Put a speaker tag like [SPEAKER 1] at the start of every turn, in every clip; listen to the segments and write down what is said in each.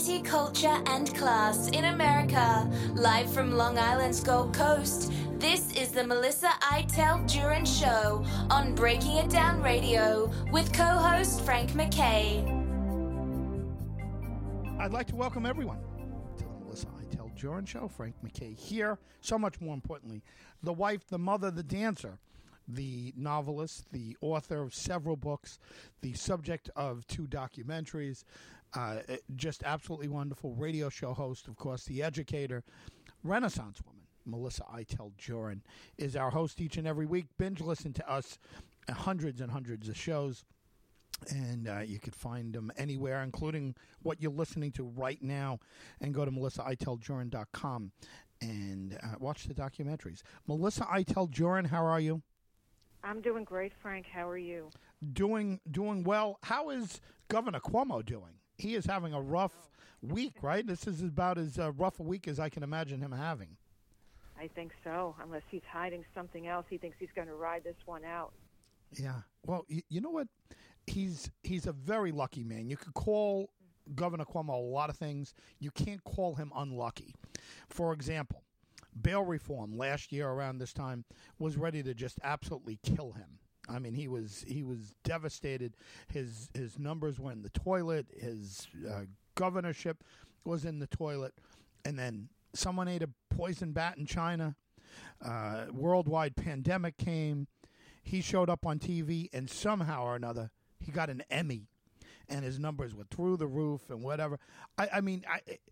[SPEAKER 1] Variety, culture, and class in America. Live from Long Island's Gold Coast, this is the Melissa Iteld Duran Show on Breaking It Down Radio with co-host Frank McKay.
[SPEAKER 2] I'd like to welcome everyone to the Melissa Iteld Duran Show. Frank McKay here. So much more importantly, the wife, the mother, the dancer, the novelist, the author of several books, the subject of 2 documentaries, just absolutely wonderful radio show host, of course, the educator, Renaissance woman, Melissa Iteld Duran, is our host each and every week. Binge listen to us, hundreds and hundreds of shows, and you could find them anywhere, including what you're listening to right now, and go to melissaiteldduran.com and watch the documentaries. Melissa Iteld Duran, how are you?
[SPEAKER 3] I'm doing great, Frank. How are you?
[SPEAKER 2] Doing well. How is Governor Cuomo doing? He is having a rough week, right? This is about as rough a week as I can imagine him having.
[SPEAKER 3] I think so, unless he's hiding something else. He thinks he's going to ride this one out.
[SPEAKER 2] Yeah. Well, you know what? He's a very lucky man. You could call Governor Cuomo a lot of things. You can't call him unlucky. For example, bail reform last year around this time was ready to just absolutely kill him. I mean, he was devastated. His numbers were in the toilet. His governorship was in the toilet. And then someone ate a poison bat in China. Worldwide pandemic came. He showed up on TV, and somehow or another, he got an Emmy, and his numbers were through the roof and whatever. I mean,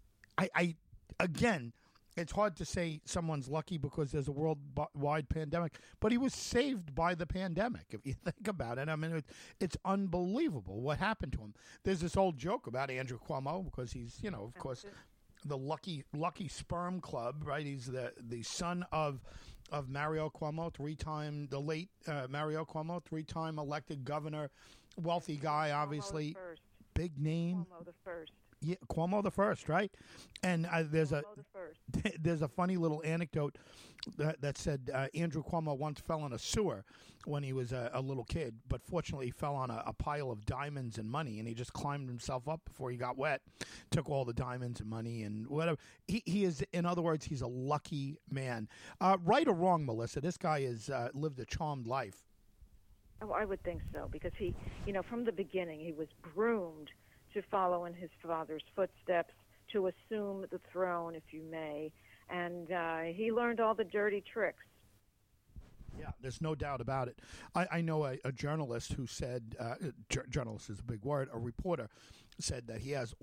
[SPEAKER 2] again, it's hard to say someone's lucky because there's a worldwide pandemic, but he was saved by the pandemic, if you think about it. I mean, it's unbelievable what happened to him. There's this old joke about Andrew Cuomo because he's, of course, the lucky sperm club, right? He's the son of Mario Cuomo, the late Mario Cuomo, 3-time elected governor, wealthy guy, obviously, big name.
[SPEAKER 3] Cuomo the first.
[SPEAKER 2] Yeah, Cuomo the first, right? And there's a funny little anecdote that said Andrew Cuomo once fell in a sewer when he was a little kid, but fortunately he fell on a pile of diamonds and money, and he just climbed himself up before he got wet, took all the diamonds and money and whatever. He is, in other words, he's a lucky man. Right or wrong, Melissa, this guy has lived a charmed life.
[SPEAKER 3] Oh, I would think so, because he, from the beginning, he was groomed to follow in his father's footsteps, to assume the throne, if you may, and he learned all the dirty tricks.
[SPEAKER 2] Yeah, there's no doubt about it. I know a journalist who said, journalist is a big word, a reporter said that he has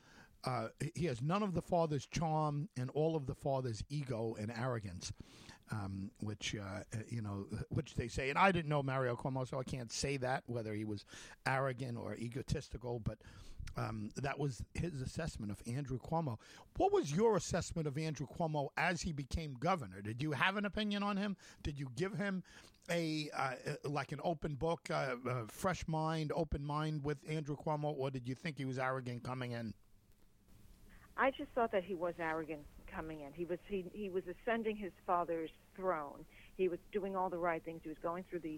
[SPEAKER 2] none of the father's charm and all of the father's ego and arrogance. Which they say, and I didn't know Mario Cuomo, so I can't say that, whether he was arrogant or egotistical, but that was his assessment of Andrew Cuomo. What was your assessment of Andrew Cuomo as he became governor? Did you have an opinion on him? Did you give him like an open book, fresh mind, open mind with Andrew Cuomo, or did you think he was arrogant coming in?
[SPEAKER 3] I just thought that he was arrogant coming in. He was ascending his father's throne. He was doing all the right things. He was going through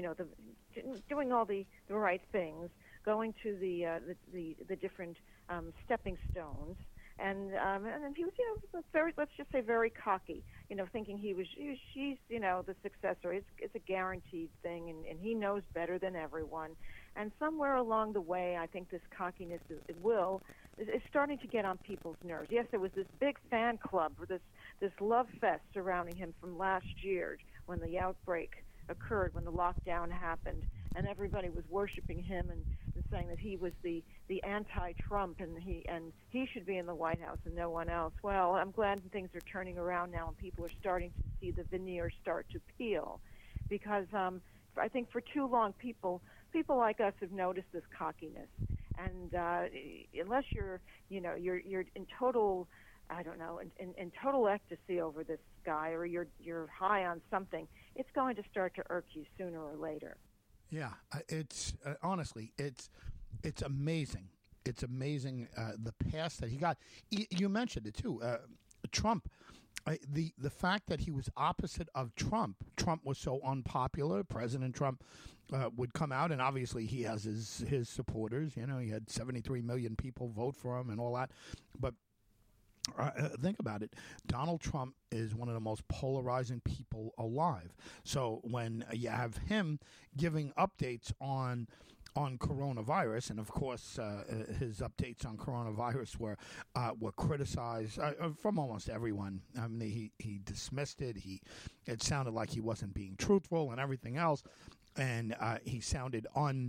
[SPEAKER 3] doing all the right things, going to the different stepping stones, and he was very, let's just say, very cocky. Thinking she's the successor. It's a guaranteed thing, and he knows better than everyone. And somewhere along the way, I think this cockiness is starting to get on people's nerves. Yes, there was this big fan club, this love fest surrounding him from last year when the outbreak occurred, when the lockdown happened, and everybody was worshiping him and saying that he was the anti-Trump and he should be in the White House and no one else. Well, I'm glad things are turning around now and people are starting to see the veneer start to peel, because I think for too long people like us have noticed this cockiness, and unless you're in total, I don't know, in total ecstasy over this guy, or you're high on something, it's going to start to irk you sooner or later.
[SPEAKER 2] Yeah, it's honestly, it's amazing. It's amazing the past that he got. You mentioned it too. Trump the fact that he was opposite of Trump was so unpopular. President Trump would come out, and obviously he has his supporters. You know, he had 73 million people vote for him and all that. But think about it. Donald Trump is one of the most polarizing people alive. So when you have him giving updates on coronavirus, and of course his updates on coronavirus were criticized from almost everyone. I mean, he dismissed it. It sounded like he wasn't being truthful and everything else, and he sounded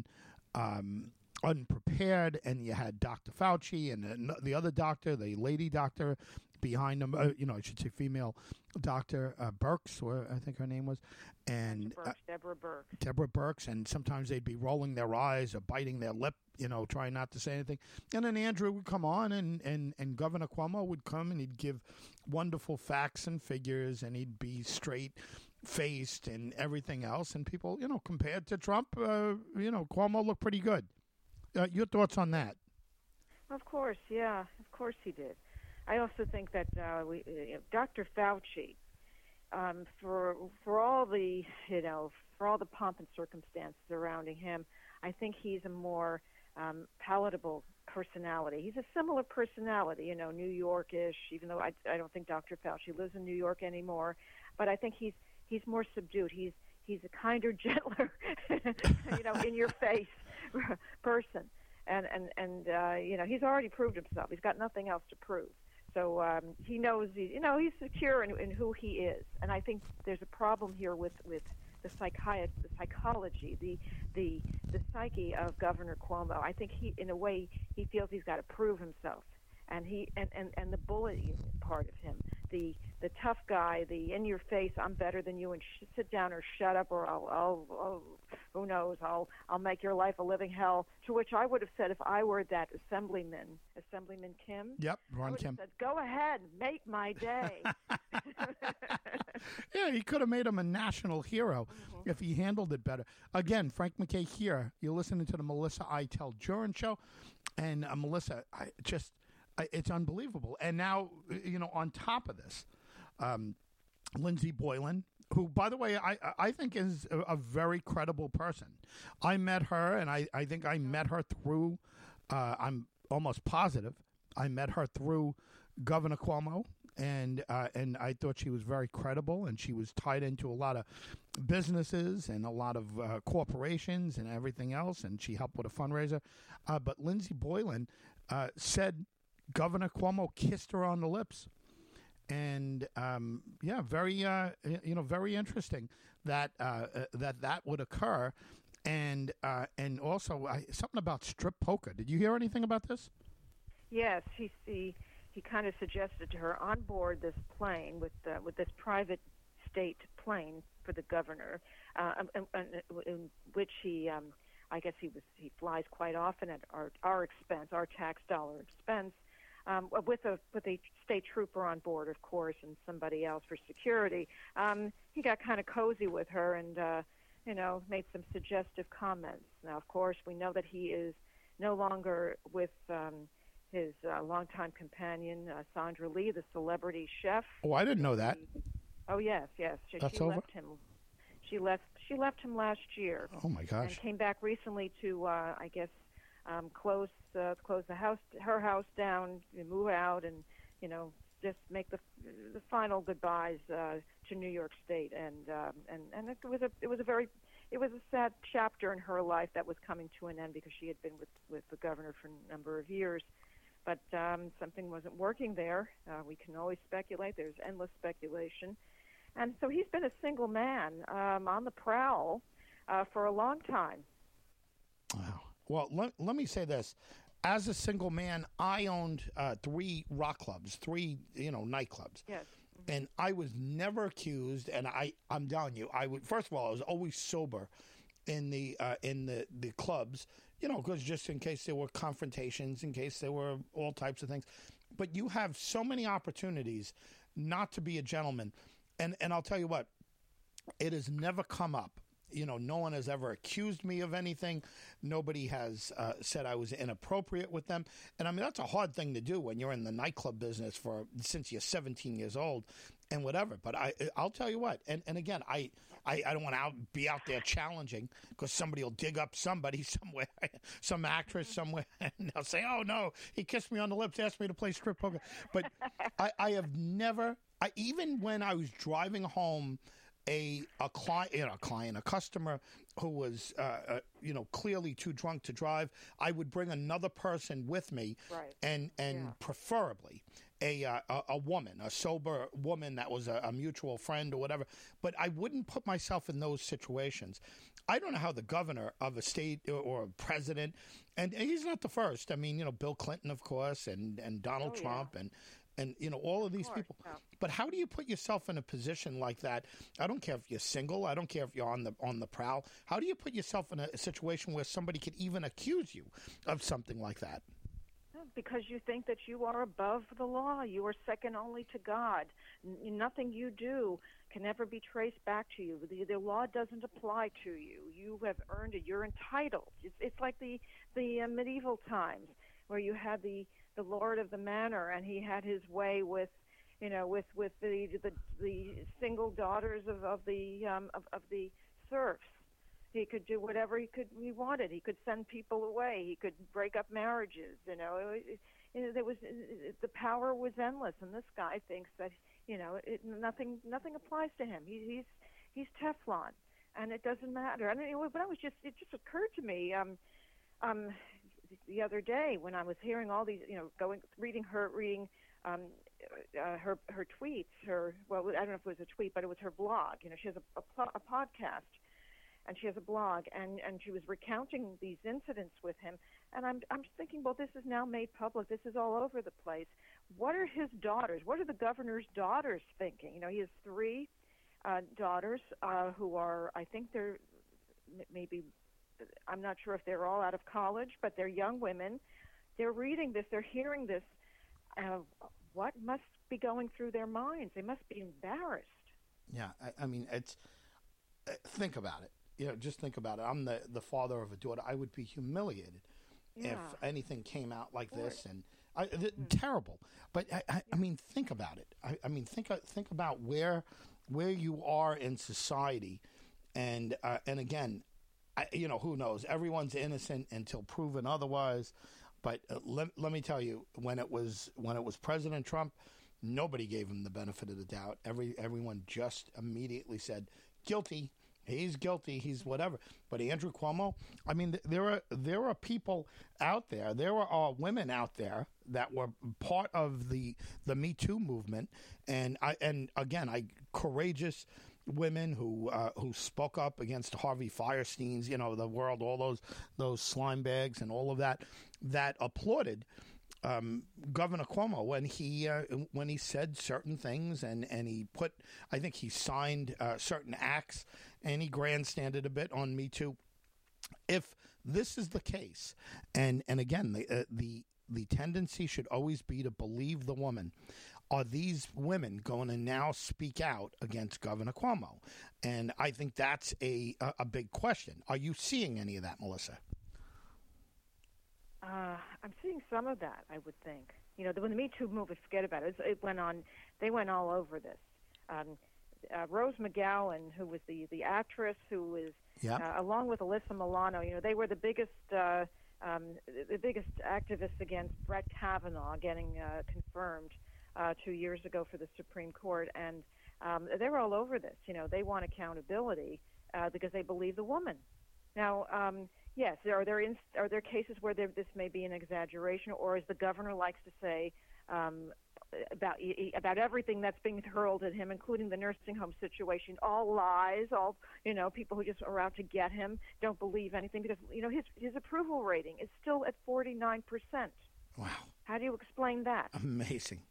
[SPEAKER 2] unprepared. And you had Dr. Fauci and the other doctor, the lady doctor behind him, I should say female doctor, Birx, or I think her name was, and Deborah Birx, and sometimes they'd be rolling their eyes or biting their lip, trying not to say anything. And then Andrew would come on, and Governor Cuomo would come, and he'd give wonderful facts and figures, and he'd be straight-faced and everything else. And people, compared to Trump, Cuomo looked pretty good. Your thoughts on that?
[SPEAKER 3] Of course, yeah. Of course he did. I also think that Dr. Fauci, for all the pomp and circumstance surrounding him, I think he's a more palatable personality. He's a similar personality, New York-ish. Even though I don't think Dr. Fauci lives in New York anymore, but I think he's more subdued. He's a kinder, gentler, in your face person, and he's already proved himself. He's got nothing else to prove. So he knows he's secure in who he is, and I think there's a problem here with the psychology, the psyche of Governor Cuomo. I think he feels he's got to prove himself, and the bullying part of him, the tough guy, the in your face, I'm better than you, and sit down or shut up, or I'll who knows, I'll make your life a living hell. To which I would have said, if I were that Assemblyman Kim.
[SPEAKER 2] Yep, Ron Kim.
[SPEAKER 3] Said, go ahead, make my day.
[SPEAKER 2] Yeah, he could have made him a national hero if he handled it better. Again, Frank McKay here. You're listening to the Melissa Iteld Jurin Show, and Melissa, it's unbelievable. And now, on top of this, Lindsey Boylan, who, by the way, I think is a very credible person. I met her, and I think I met her through, I'm almost positive, I met her through Governor Cuomo, and I thought she was very credible, and she was tied into a lot of businesses and a lot of corporations and everything else, and she helped with a fundraiser. But Lindsey Boylan said Governor Cuomo kissed her on the lips. And very very interesting that that would occur, and also something about strip poker. Did you hear anything about this?
[SPEAKER 3] Yes, he kind of suggested to her on board this plane with this private state plane for the governor, in which he flies quite often at our expense, our tax dollar expense. With a state trooper on board, of course, and somebody else for security. He got kind of cozy with her and, made some suggestive comments. Now, of course, we know that he is no longer with his longtime companion, Sandra Lee, the celebrity chef.
[SPEAKER 2] Oh, I didn't know that.
[SPEAKER 3] Yes.
[SPEAKER 2] That's
[SPEAKER 3] she
[SPEAKER 2] over?
[SPEAKER 3] left him. She left him last year.
[SPEAKER 2] Oh, my gosh.
[SPEAKER 3] And came back recently to, close her house down, move out, and just make the final goodbyes to New York State. And it was a sad chapter in her life that was coming to an end because she had been with the governor for a number of years. But something wasn't working there. We can always speculate. There's endless speculation. And so he's been a single man on the prowl for a long time.
[SPEAKER 2] Wow. Well, let me say this. As a single man, I owned 3 rock clubs, 3 nightclubs.
[SPEAKER 3] Yes.
[SPEAKER 2] And I was never accused, and I'm telling you, first of all, I was always sober in the clubs, because just in case there were confrontations, in case there were all types of things. But you have so many opportunities not to be a gentleman. And I'll tell you what, it has never come up no one has ever accused me of anything. Nobody has said I was inappropriate with them. And I mean, that's a hard thing to do when you're in the nightclub business since you're 17 years old and whatever. But I'll tell you what, and again, I don't want to be out there challenging because somebody will dig up somebody somewhere, some actress somewhere, and they'll say, oh, no, he kissed me on the lips, asked me to play strip poker. But I have never, even when I was driving home a customer who was, clearly too drunk to drive, I would bring another person with me,
[SPEAKER 3] right.
[SPEAKER 2] and preferably a woman, a sober woman that was a mutual friend or whatever. But I wouldn't put myself in those situations. I don't know how the governor of a state or a president, and he's not the first. I mean, Bill Clinton, of course, and Donald Trump, and all of these people.
[SPEAKER 3] Yeah.
[SPEAKER 2] But how do you put yourself in a position like that? I don't care if you're single. I don't care if you're on the prowl. How do you put yourself in a situation where somebody could even accuse you of something like that?
[SPEAKER 3] Because you think that you are above the law. You are second only to God. Nothing you do can ever be traced back to you. The law doesn't apply to you. You have earned it. You're entitled. It's like the medieval times where you had the lord of the manor, and he had his way with the single daughters of the serfs. He could do whatever he wanted. He could send people away. He could break up marriages. The power was endless, and this guy thinks that nothing applies to him. He's Teflon, and it doesn't matter. And but it just occurred to me the other day when I was hearing all these, reading her tweets. I don't know if it was a tweet, but it was her blog. She has a podcast. And she has a blog, and she was recounting these incidents with him. And I'm just thinking, well, this is now made public. This is all over the place. What are his daughters? What are the governor's daughters thinking? He has three daughters who are, I think they're maybe, I'm not sure if they're all out of college, but they're young women. They're reading this. They're hearing this. What must be going through their minds? They must be embarrassed.
[SPEAKER 2] Yeah, I mean, it's think about it. Just think about it. I'm the father of a daughter. I would be humiliated if anything came out like this, and terrible. But I mean, think about it. I mean, think about where you are in society, and again, who knows? Everyone's innocent until proven otherwise. But let me tell you, when it was President Trump, nobody gave him the benefit of the doubt. Everyone just immediately said guilty. He's guilty. He's whatever. But Andrew Cuomo, I mean, there are people out there. There are women out there that were part of the Me Too movement, and courageous women who spoke up against Harvey Firestein's, the world, all those slime bags and all of that applauded Governor Cuomo when he said certain things, and he put, I think he signed certain acts, and he grandstanded a bit on Me Too. If this is the case, and again, the tendency should always be to believe the woman. Are these women going to now speak out against Governor Cuomo? And I think that's a big question. Are you seeing any of that, Melissa?
[SPEAKER 3] I'm seeing some of that, I would think. When the Me Too movement, forget about it. It went on. They went all over this. Rose McGowan, who was the actress, who was along with Alyssa Milano. They were the biggest activists against Brett Kavanaugh getting confirmed 2 years ago for the Supreme Court, and they were all over this. They want accountability because they believe the woman. Now, yes, are there cases where this may be an exaggeration, or as the governor likes to say, about everything that's being hurled at him, including the nursing home situation, all lies, all people who just are out to get him, don't believe anything, because his approval rating is still at 49%.
[SPEAKER 2] Wow!
[SPEAKER 3] How do you explain that?
[SPEAKER 2] Amazing.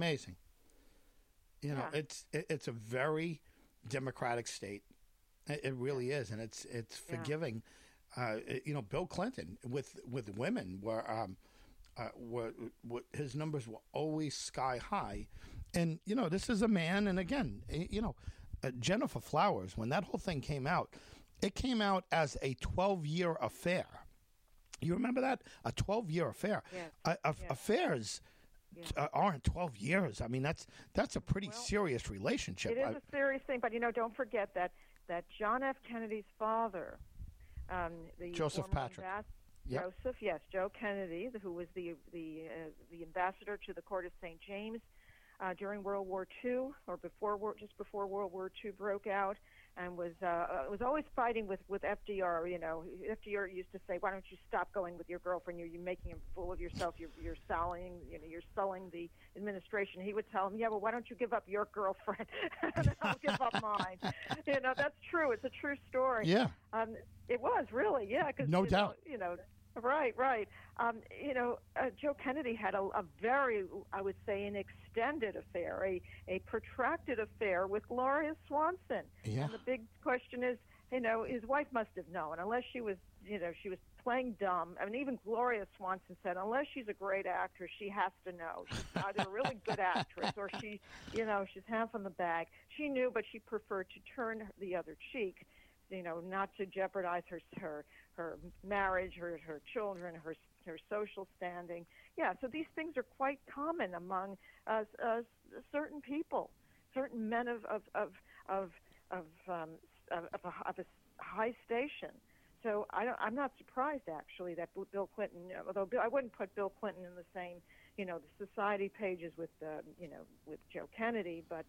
[SPEAKER 2] It's a very democratic state. It really is, and it's forgiving. Bill Clinton with women were his numbers were always sky high, and this is a man. And again, Jennifer Flowers, when that whole thing came out, It came out as a 12-year affair. You remember that? A 12-year affair.
[SPEAKER 3] Yes.
[SPEAKER 2] Affairs aren't 12 years. I mean, that's a pretty serious relationship.
[SPEAKER 3] It is a serious thing, but don't forget that John F. Kennedy's father, the
[SPEAKER 2] Joseph Patrick.
[SPEAKER 3] Yep. Joseph, yes, Joe Kennedy, who was the ambassador to the Court of St. James during World War II, or just before World War II broke out, and was always fighting with FDR. FDR used to say, "Why don't you stop going with your girlfriend? You're making a fool of yourself. You're sullying the administration." He would tell him, "Yeah, well, why don't you give up your girlfriend and I'll give up mine?" That's true. It's a true story.
[SPEAKER 2] Yeah.
[SPEAKER 3] It was really, yeah. Cause,
[SPEAKER 2] no doubt.
[SPEAKER 3] Right. Joe Kennedy had a very, I would say, an extended affair, a protracted affair with Gloria Swanson.
[SPEAKER 2] Yeah.
[SPEAKER 3] And the big question is, his wife must have known, unless she was playing dumb. I mean, even Gloria Swanson said, unless she's a great actress, she has to know. She's either a really good actress or she's half in the bag. She knew, but she preferred to turn the other cheek, not to jeopardize her marriage, her children, her social standing. Yeah, so these things are quite common among certain people, certain men of a high station. So I'm not surprised actually that Bill Clinton, although I wouldn't put Bill Clinton in the same, the society pages with with Joe Kennedy, but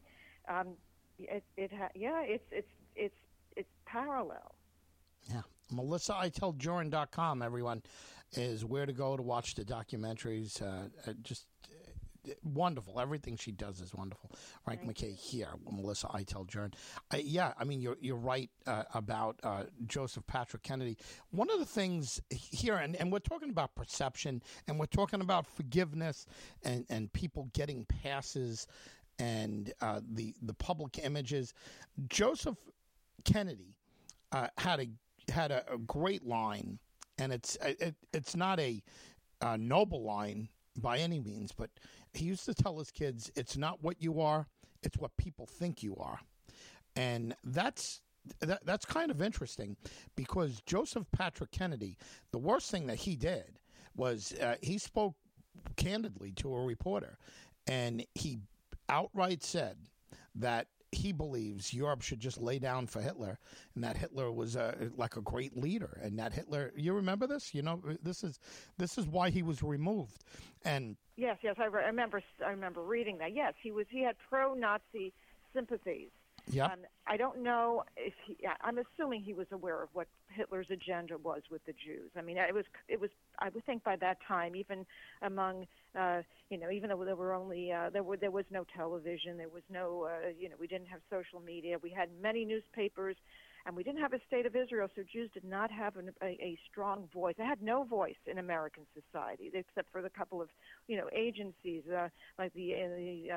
[SPEAKER 3] it's parallel.
[SPEAKER 2] Yeah. MelissaITellJoran.com, everyone, is where to go to watch the documentaries. Just wonderful. Everything she does is wonderful. Frank MacKay here, Melissa I Tell Joran. I mean, you're right about Joseph Patrick Kennedy. One of the things here, and we're talking about perception, and we're talking about forgiveness and people getting passes and the public images. Joseph Kennedy had a great line, and it's not a noble line by any means, but he used to tell his kids, it's not what you are, it's what people think you are. And that's kind of interesting, because Joseph Patrick Kennedy, the worst thing that he did was he spoke candidly to a reporter, and he outright said that he believes Europe should just lay down for Hitler, and that Hitler was like a great leader, and that Hitler. You remember this? This is why he was removed. And
[SPEAKER 3] yes, I remember reading that. Yes, he had pro-Nazi sympathies.
[SPEAKER 2] Yeah.
[SPEAKER 3] I don't know if I'm assuming he was aware of what Hitler's agenda was with the Jews. I mean, it was. I would think by that time, even among, even though there were only there was no television, there was no, we didn't have social media. We had many newspapers, and we didn't have a state of Israel, so Jews did not have a strong voice. They had no voice in American society, except for the couple of, agencies like the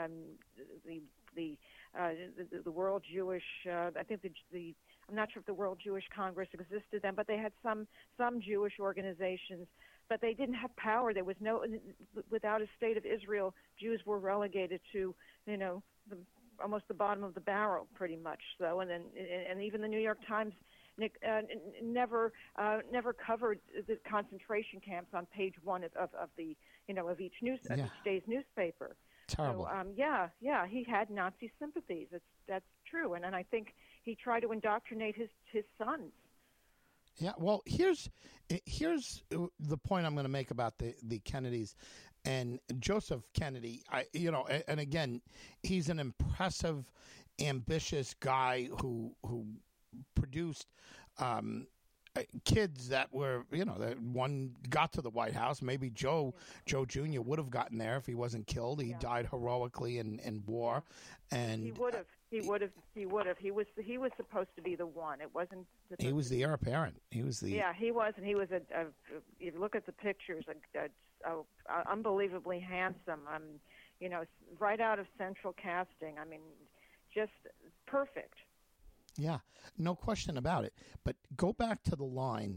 [SPEAKER 3] World Jewish. I think I'm not sure if the World Jewish Congress existed then, but they had some Jewish organizations, but they didn't have power. There was without a state of Israel, Jews were relegated to, almost the bottom of the barrel, pretty much. So, and even the New York Times never covered the concentration camps on page one of the of each day's newspaper.
[SPEAKER 2] Terrible.
[SPEAKER 3] So, he had Nazi sympathies. That's true, and I think he tried to indoctrinate his sons.
[SPEAKER 2] Yeah, well, here's the point I'm going to make about the Kennedys and Joseph Kennedy. And again, he's an impressive, ambitious guy who produced kids that were, that one got to the White House. Maybe Joe Jr. would have gotten there if he wasn't killed. He died heroically in war, and
[SPEAKER 3] he would have. He was supposed to be the one. It wasn't.
[SPEAKER 2] He was the heir apparent. He was the.
[SPEAKER 3] Yeah, he was, and he was if you look at the pictures, unbelievably handsome. Right out of Central Casting. I mean, just perfect.
[SPEAKER 2] Yeah, no question about it. But go back to the line.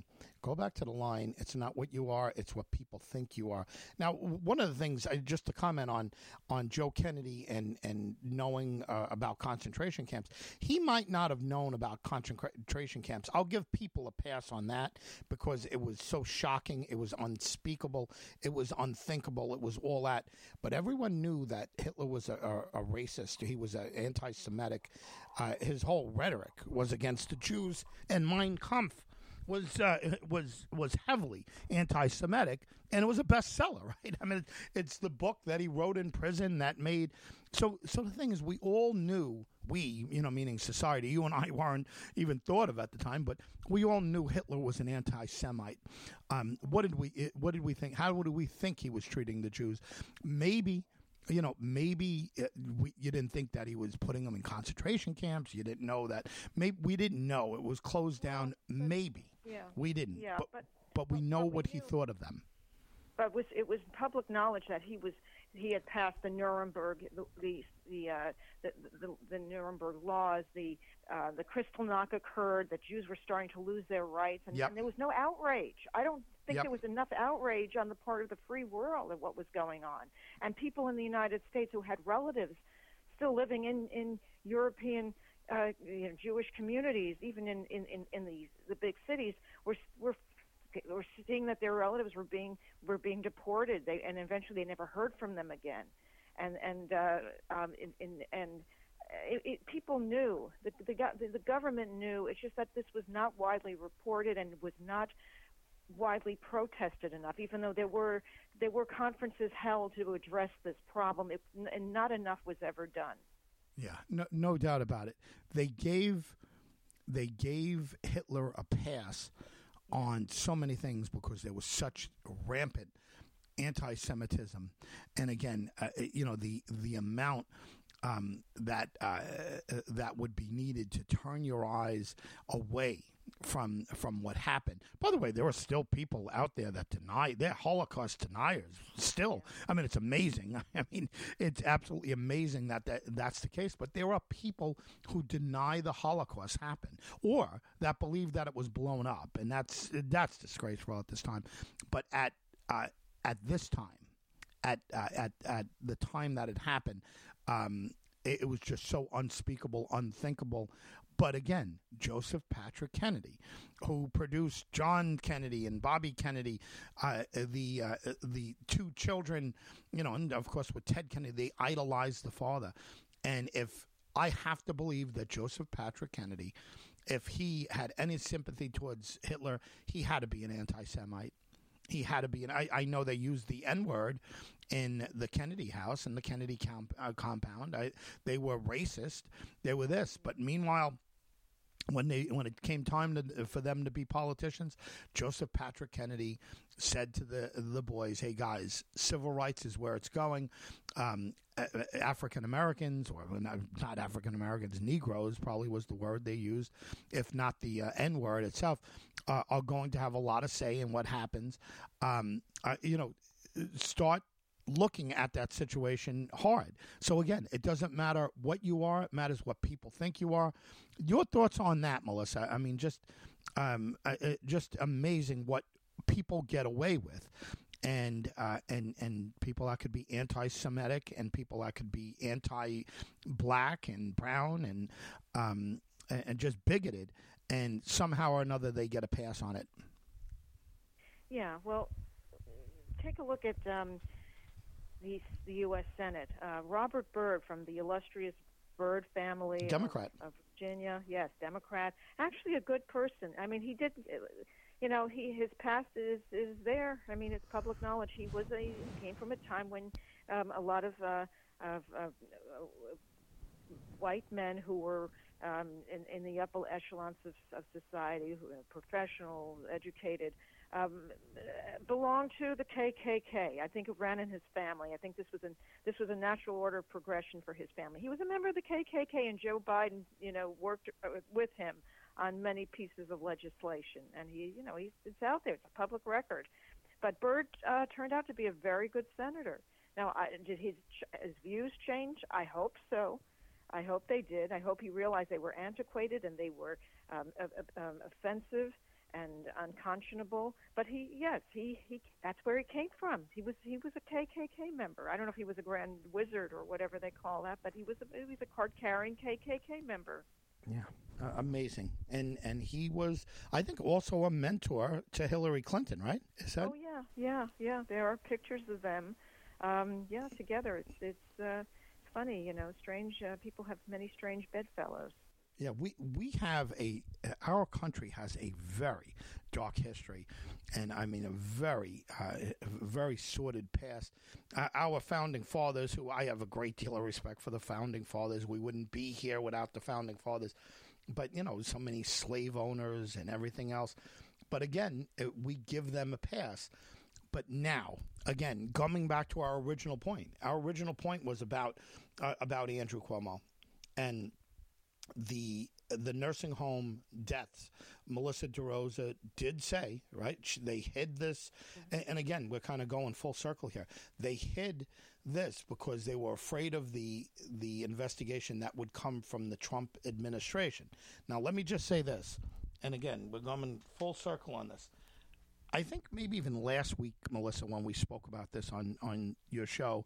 [SPEAKER 2] Go back to the line. It's not what you are; it's what people think you are. Now, one of the things, just to comment on Joe Kennedy and knowing about concentration camps, he might not have known about concentration camps. I'll give people a pass on that because it was so shocking. It was unspeakable. It was unthinkable. It was all that. But everyone knew that Hitler was a racist. He was an anti-Semitic. His whole rhetoric was against the Jews, and Mein Kampf was heavily anti-Semitic, and it was a bestseller, right? I mean, it's the book that he wrote in prison that made. So the thing is, we all knew, meaning society. You and I weren't even thought of at the time, but we all knew Hitler was an anti-Semite. What did we think? How did we think he was treating the Jews? Maybe you didn't think that he was putting them in concentration camps. You didn't know that. Maybe we didn't know it was closed down. Maybe we didn't. Yeah, but we know what he thought of them.
[SPEAKER 3] But it was public knowledge that he had passed the Nuremberg the Nuremberg laws. The Kristallnacht occurred. That Jews were starting to lose their rights, and there was no outrage. I don't think there was enough outrage on the part of the free world of what was going on. And people in the United States who had relatives still living in European Jewish communities, even in the big cities, were seeing that their relatives were being deported. And eventually they never heard from them again. People knew, the government knew. It's just that this was not widely reported and was not widely protested enough, even though there were conferences held to address this problem, and not enough was ever done.
[SPEAKER 2] Yeah, no doubt about it. They gave Hitler a pass on so many things because there was such rampant anti-Semitism, and again, the amount that would be needed to turn your eyes away from what happened. By the way, there are still people out there that deny. They're Holocaust deniers still. I mean, it's amazing. I mean, it's absolutely amazing that's the case. But there are people who deny the Holocaust happened, or that believe that it was blown up, and that's disgraceful at this time. But at this time, at the time that it happened, it was just so unspeakable, unthinkable. But again, Joseph Patrick Kennedy, who produced John Kennedy and Bobby Kennedy, the two children, and of course with Ted Kennedy, they idolized the father. And if I have to believe that Joseph Patrick Kennedy, if he had any sympathy towards Hitler, he had to be an anti-Semite. He had to be, and I know they used the N-word in the Kennedy house and the Kennedy compound. They were racist. They were this. But meanwhile, when it came time for them to be politicians, Joseph Patrick Kennedy said to the boys, "Hey guys, civil rights is where it's going. African Americans, or not African Americans, Negroes probably was the word they used, if not the N word itself, are going to have a lot of say in what happens. Start looking at that situation hard. So again, it doesn't matter what you are; it matters what people think you are." Your thoughts on that, Melissa? I mean, just amazing what people get away with, and people that could be anti-Semitic, and people that could be anti-black and brown, and just bigoted, and somehow or another they get a pass on it.
[SPEAKER 3] Yeah, well, take a look at the U.S. Senate. Robert Byrd from the illustrious Byrd family,
[SPEAKER 2] Democrat
[SPEAKER 3] of Virginia, yes, Democrat. Actually, a good person. I mean, he did. His past is there. I mean, it's public knowledge. He came from a time when a lot of white men who were in the upper echelons of society, who are professional, educated, belonged to the KKK. I think it ran in his family. I think this was a natural order of progression for his family. He was a member of the KKK, and Joe Biden, worked with him on many pieces of legislation. And it's out there. It's a public record. But Byrd turned out to be a very good senator. Now, did his views change? I hope so. I hope they did. I hope he realized they were antiquated and they were offensive and unconscionable. But he that's where he came from. He was a KKK member. I don't know if he was a Grand Wizard or whatever they call that, but he was a card-carrying KKK member.
[SPEAKER 2] Yeah, amazing. And he was, I think, also a mentor to Hillary Clinton, right? Is that?
[SPEAKER 3] Oh yeah. There are pictures of them, together. It's funny, strange. People have many strange bedfellows.
[SPEAKER 2] Yeah, we have our country has a very dark history, and I mean a very, very sordid past. Our founding fathers, who I have a great deal of respect for the founding fathers, we wouldn't be here without the founding fathers. But, so many slave owners and everything else. But again, we give them a pass. But now, again, coming back to our original point was about Andrew Cuomo and the nursing home deaths. Melissa DeRosa did say, right, they hid this. And again, we're kind of going full circle here. They hid this because they were afraid of the investigation that would come from the Trump administration. Now, let me just say this. And again, we're going full circle on this. I think maybe even last week, Melissa, when we spoke about this on your show,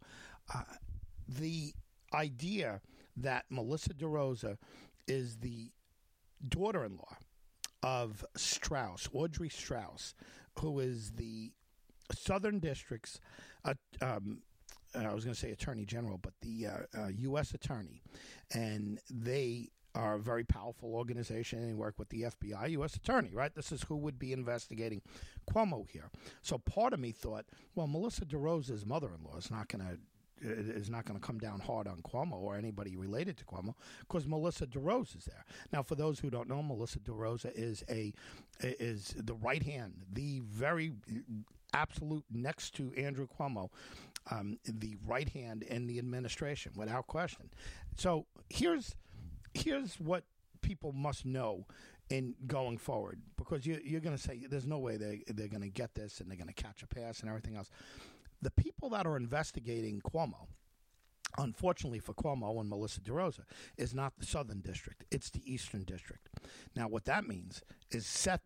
[SPEAKER 2] the idea that Melissa DeRosa is the daughter-in-law of Strauss, Audrey Strauss, who is the Southern District's, I was going to say Attorney General, but the U.S. Attorney. And they are a very powerful organization and work with the FBI, U.S. Attorney, right? This is who would be investigating Cuomo here. So part of me thought, well, Melissa DeRosa's mother-in-law is not going to come down hard on Cuomo or anybody related to Cuomo because Melissa DeRosa is there. Now, for those who don't know, Melissa DeRosa is the right hand, the very absolute next to Andrew Cuomo, the right hand in the administration, without question. So here's what people must know in going forward, because you're going to say there's no way they're going to get this and they're going to catch a pass and everything else. The people that are investigating Cuomo, unfortunately for Cuomo and Melissa DeRosa, is not the Southern District. It's the Eastern District. Now, what that means is Seth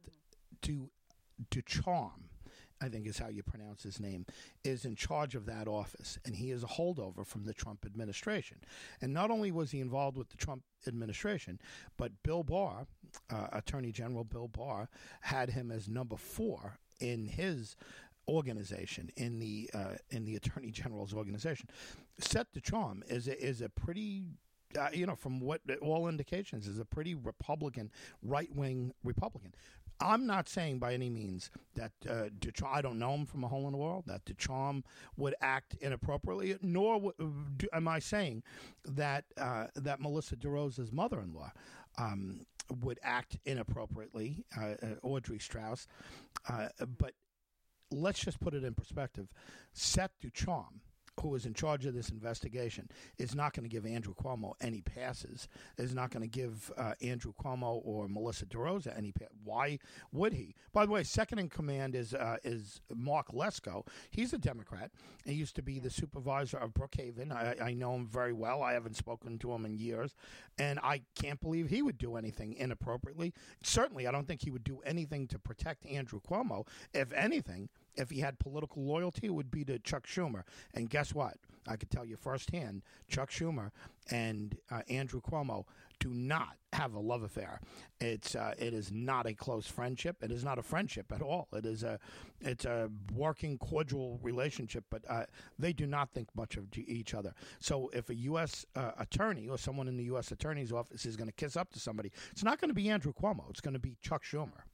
[SPEAKER 2] Ducharme, I think is how you pronounce his name, is in charge of that office. And he is a holdover from the Trump administration. And not only was he involved with the Trump administration, but Bill Barr, Attorney General Bill Barr, had him as number 4 in his organization, in the Attorney General's organization. Seth Ducharme is a pretty, from what all indications, is a pretty Republican, right-wing Republican. I'm not saying by any means that Ducharme, I don't know him from a hole in the wall, that Ducharme would act inappropriately, nor am I saying that that Melissa DeRosa's mother-in-law would act inappropriately, Audrey Strauss, but let's just put it in perspective. Seth Ducharme, who is in charge of this investigation, is not going to give Andrew Cuomo any passes, is not going to give Andrew Cuomo or Melissa DeRosa any passes. Why would he? By the way, second in command is Mark Lesko. He's a Democrat. He used to be the supervisor of Brookhaven. I know him very well. I haven't spoken to him in years. And I can't believe he would do anything inappropriately. Certainly, I don't think he would do anything to protect Andrew Cuomo. If anything, if he had political loyalty, it would be to Chuck Schumer. And guess what? I could tell you firsthand, Chuck Schumer and Andrew Cuomo do not have a love affair. It is not a close friendship. It is not a friendship at all. It's a working, cordial relationship, but they do not think much of each other. So if a U.S. attorney or someone in the U.S. Attorney's office is going to kiss up to somebody, it's not going to be Andrew Cuomo. It's going to be Chuck Schumer.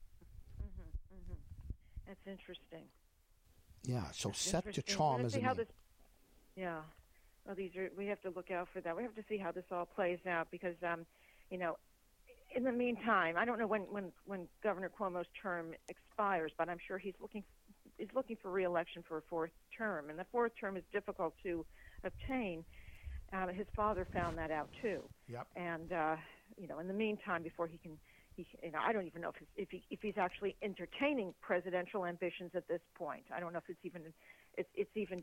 [SPEAKER 3] That's interesting.
[SPEAKER 2] Yeah, so Seth Ducharme is a name.
[SPEAKER 3] Yeah. Well, we have to look out for that. We have to see how this all plays out because, in the meantime, I don't know when Governor Cuomo's term expires, but I'm sure he's looking for re-election for a 4th term, and the 4th term is difficult to obtain. His father found that out too.
[SPEAKER 2] Yep.
[SPEAKER 3] And in the meantime, before he can. I don't even know if he's actually entertaining presidential ambitions at this point. I don't know if it's even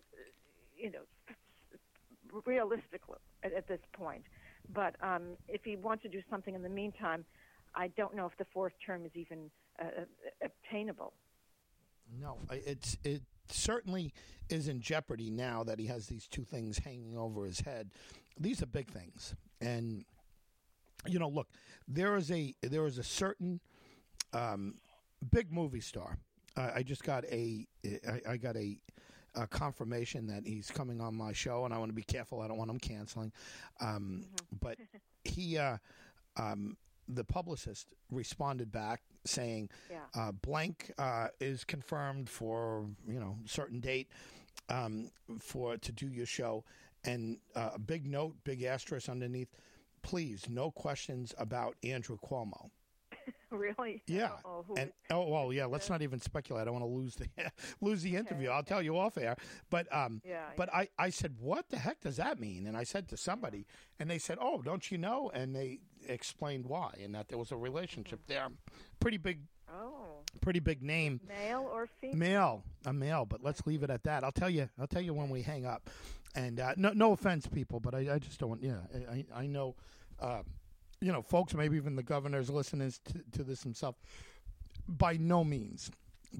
[SPEAKER 3] realistic at this point. But if he wants to do something in the meantime, I don't know if the fourth term is even obtainable.
[SPEAKER 2] No, it certainly is in jeopardy now that he has these two things hanging over his head. These are big things, and look, there is a certain big movie star. I just got I got a confirmation that he's coming on my show, and I want to be careful. I don't want him canceling. But he, the publicist, responded back saying, "Blank is confirmed for certain date to do your show," and a big note, big asterisk underneath. Please, no questions about Andrew Cuomo.
[SPEAKER 3] Really?
[SPEAKER 2] Yeah. Let's not even speculate. I don't want to lose the interview. I'll tell you off air. But I said, what the heck does that mean? And I said to somebody, and they said, oh, don't you know? And they explained why, and that there was a relationship there. Pretty big name.
[SPEAKER 3] Male or female?
[SPEAKER 2] A male. But let's leave it at that. I'll tell you when we hang up. And no offense, people, but I just don't. Yeah, I know. Folks, maybe even the governor's listening to this himself. By no means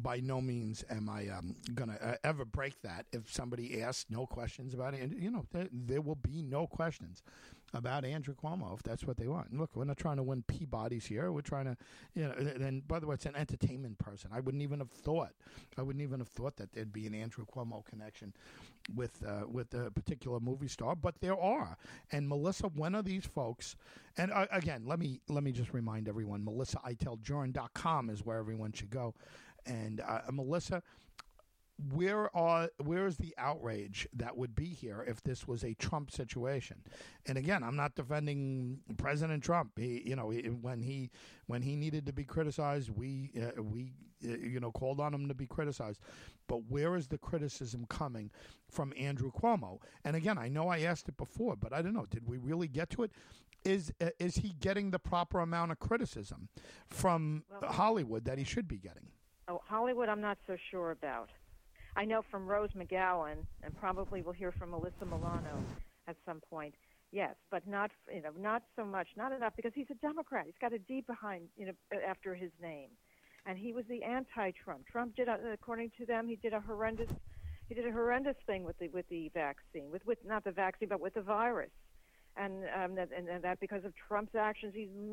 [SPEAKER 2] am I going to ever break that. If somebody asks no questions about it, and there will be no questions about Andrew Cuomo if that's what they want. And look, we're not trying to win Peabodys here. We're trying to, and by the way, it's an entertainment person. I wouldn't even have thought that there'd be an Andrew Cuomo connection with a particular movie star, but there are. And Melissa, one of these folks, and again, let me just remind everyone, MelissaITellJurin.com is where everyone should go. And Melissa, where is the outrage that would be here if this was a Trump situation? And again, I'm not defending President Trump. When he needed to be criticized, we called on him to be criticized. But where is the criticism coming from Andrew Cuomo? And again, I know I asked it before, but I don't know. Did we really get to it? Is he getting the proper amount of criticism from Hollywood that he should be getting?
[SPEAKER 3] Oh, Hollywood, I'm not so sure about. I know from Rose McGowan, and probably we'll hear from Alyssa Milano at some point. Yes, but not so much, not enough, because he's a Democrat. He's got a D behind after his name, and he was the anti-Trump. Trump did, according to them, he did a horrendous thing with the vaccine, with not the vaccine, but with the virus, and that because of Trump's actions,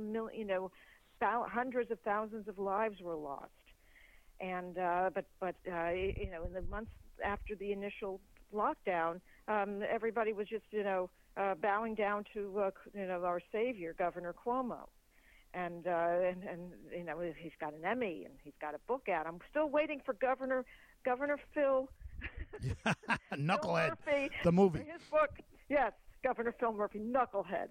[SPEAKER 3] hundreds of thousands of lives were lost. And but in the months after the initial lockdown, everybody was just bowing down to our savior, Governor Cuomo, and he's got an Emmy and he's got a book out. I'm still waiting for Governor Phil
[SPEAKER 2] Knucklehead,
[SPEAKER 3] Murphy,
[SPEAKER 2] the movie,
[SPEAKER 3] his book. Yes, Governor Phil Murphy, Knucklehead.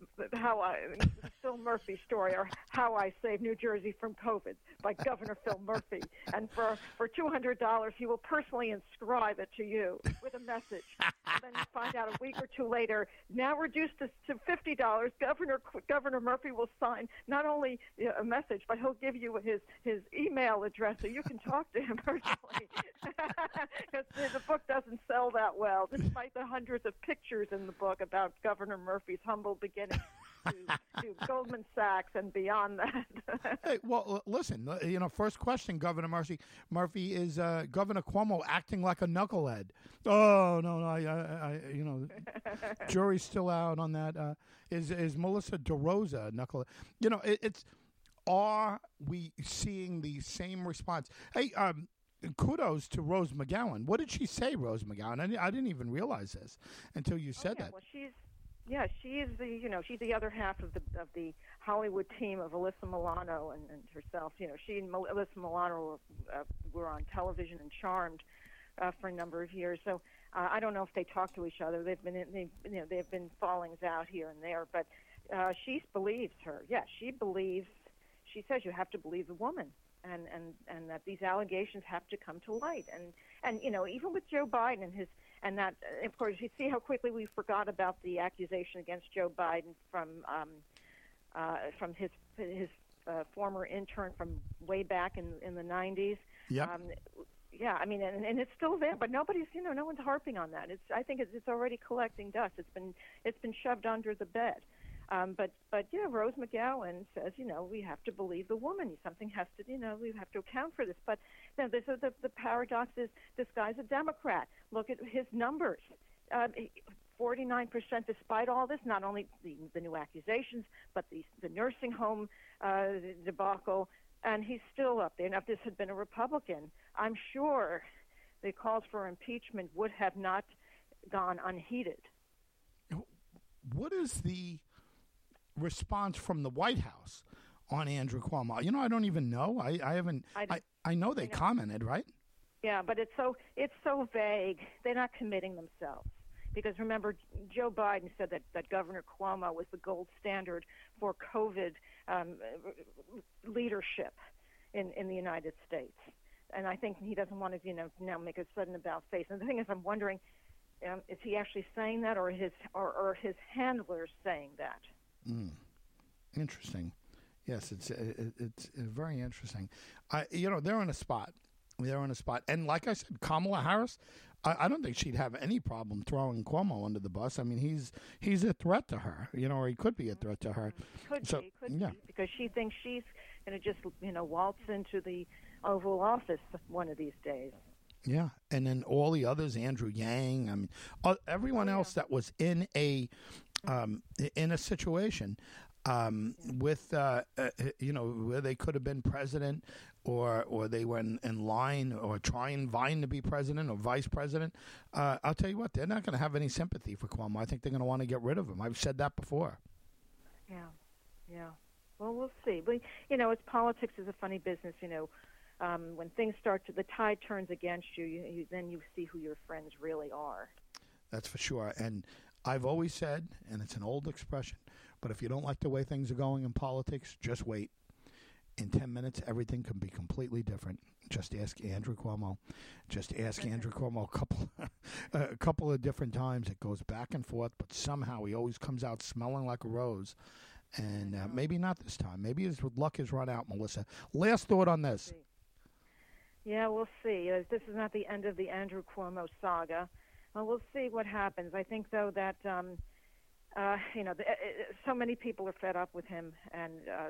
[SPEAKER 3] Phil Murphy story, or How I Saved New Jersey from COVID by Governor Phil Murphy. And for $200, he will personally inscribe it to you with a message. And then you find out a week or two later, now reduced to $50, Governor Murphy will sign not only a message, but he'll give you his email address so you can talk to him personally. Because the book doesn't sell that well, despite the hundreds of pictures in the book about Governor Murphy's humble beginnings to Goldman Sachs and beyond that.
[SPEAKER 2] Hey, well, listen, first question, Governor Murphy, is Governor Cuomo acting like a knucklehead? Oh, no, I jury's still out on that. Is Melissa DeRosa a knucklehead? Are we seeing the same response? Hey, kudos to Rose McGowan. What did she say, Rose McGowan? I didn't even realize this until you said that.
[SPEAKER 3] Well, she's the other half of the Hollywood team of Alyssa Milano and herself. She and Alyssa Milano were on television and Charmed for a number of years. So I don't know if they talk to each other. They've been fallings out here and there, but she believes her. Yes, she believes. She says you have to believe the woman. And that these allegations have to come to light, and even with Joe Biden and that, of course, you see how quickly we forgot about the accusation against Joe Biden from his former intern from way back in the 90s.
[SPEAKER 2] Yeah.
[SPEAKER 3] Yeah, I mean, and it's still there, but nobody's, no one's harping on that. I think it's already collecting dust. It's been shoved under the bed. But yeah, Rose McGowan says, we have to believe the woman. Something has to, we have to account for this. But this is the paradox is this guy's a Democrat. Look at his numbers. 49%, despite all this, not only the new accusations, but the nursing home debacle, and he's still up there. Now, if this had been a Republican, I'm sure the calls for impeachment would have not gone unheeded.
[SPEAKER 2] What is the response from the White House on Andrew Cuomo? I don't even know. I know they commented, right?
[SPEAKER 3] Yeah, but it's so vague. They're not committing themselves. Because remember, Joe Biden said that Governor Cuomo was the gold standard for COVID leadership in the United States. And I think he doesn't want to, now make a sudden about face. And the thing is, I'm wondering, is he actually saying that, or his handlers saying that?
[SPEAKER 2] Interesting. Yes, it's very interesting. They're on a spot. And like I said, Kamala Harris, I don't think she'd have any problem throwing Cuomo under the bus. I mean, he's a threat to her, or he could be a threat to her.
[SPEAKER 3] Could be, because she thinks she's going to just, waltz into the Oval Office one of these days.
[SPEAKER 2] Yeah, and then all the others, Andrew Yang, I mean, everyone else that was in a situation with where they could have been president, or they were in line or vying to be president or vice president. I'll tell you what, they're not going to have any sympathy for Cuomo. I think they're going to want to get rid of him. I've said that before.
[SPEAKER 3] Yeah. Well, we'll see. But it's politics is a funny business. When things the tide turns against you, then you see who your friends really are.
[SPEAKER 2] That's for sure. And I've always said, and it's an old expression, but if you don't like the way things are going in politics, just wait. In 10 minutes, everything can be completely different. Just ask Andrew Cuomo. Andrew Cuomo a couple of different times. It goes back and forth, but somehow he always comes out smelling like a rose. And maybe not this time. Maybe his luck has run out, Melissa. Last thought on this.
[SPEAKER 3] Yeah, we'll see. This is not the end of the Andrew Cuomo saga. Well, we'll see what happens. I think, though, that so many people are fed up with him, and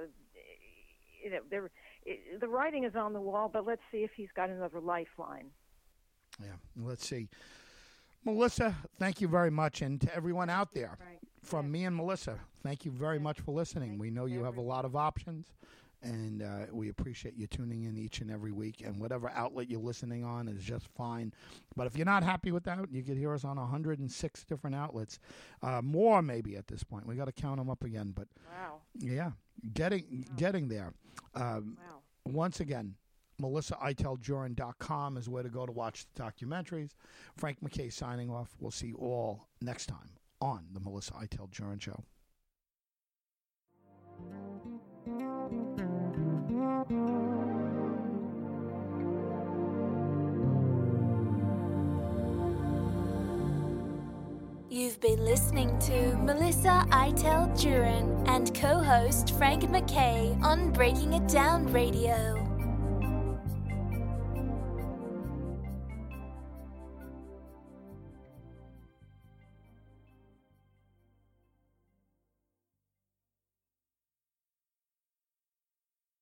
[SPEAKER 3] the writing is on the wall. But let's see if he's got another lifeline.
[SPEAKER 2] Yeah, let's see. Melissa, thank you very much, and to everyone out there, from me and Melissa, thank you very much for listening. We know you have a lot of options. And we appreciate you tuning in each and every week. And whatever outlet you're listening on is just fine. But if you're not happy with that, you can hear us on 106 different outlets. More maybe at this point. We got to count them up again. But yeah, getting there. Once again, MelissaItelJurin.com is where to go to watch the documentaries. Frank McKay signing off. We'll see you all next time on the Melissa Itel Jurin Show.
[SPEAKER 1] You've been listening to Melissa Itel Jurin and co-host Frank McKay on Breaking It Down Radio.